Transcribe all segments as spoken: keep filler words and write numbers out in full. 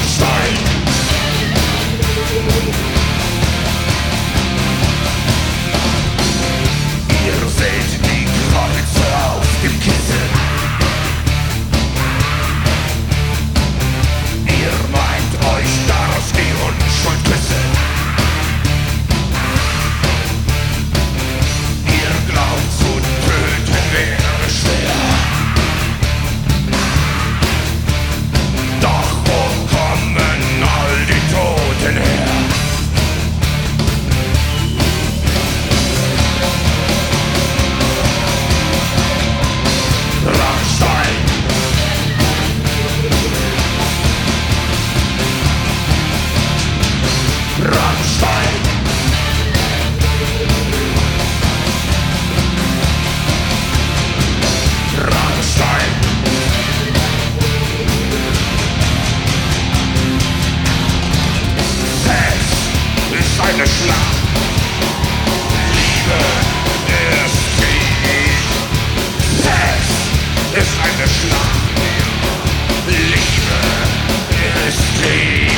Rammstein. Ihr seht die Kreuze auf dem Kissen. Ihr meint euch daraus die Unschuld küssen. Ihr glaubt zu töten wäre schwer. Doch wo kommen all die Toten her? Rammstein. Rammstein. Rammstein. Sex ist eine Schlacht. Liebe ist Krieg. Sex ist eine Schlacht. Liebe ist Krieg.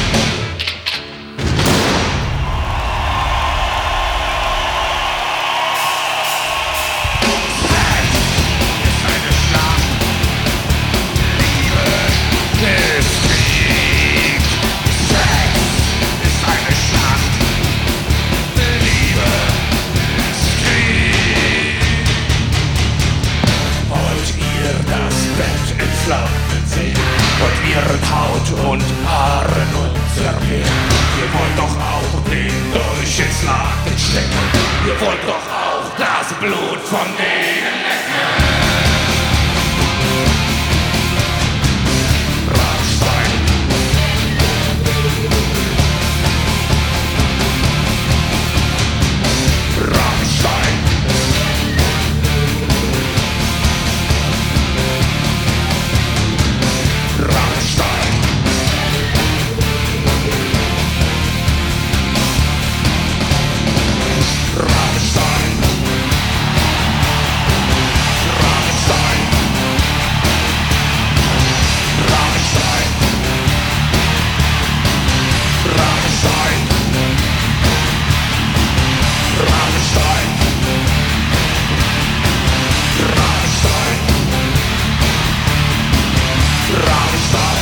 Sex ist eine Schlacht. Liebe ist Krieg. Sex ist eine Schlacht. Liebe ist Krieg. Wollt ihr das Bett in Flammen sehen? Wollt ihr Haut und Haare nur zergehen? Ihr wollt doch auch den Dolch ins Laken stecken. Ihr wollt doch auch das Blut von denen lecken. Rammstein. Rammstein. Rammstein. Rammstein. Rammstein. Rammstein. Rammstein. Rammstein. Rammstein. Rammstein.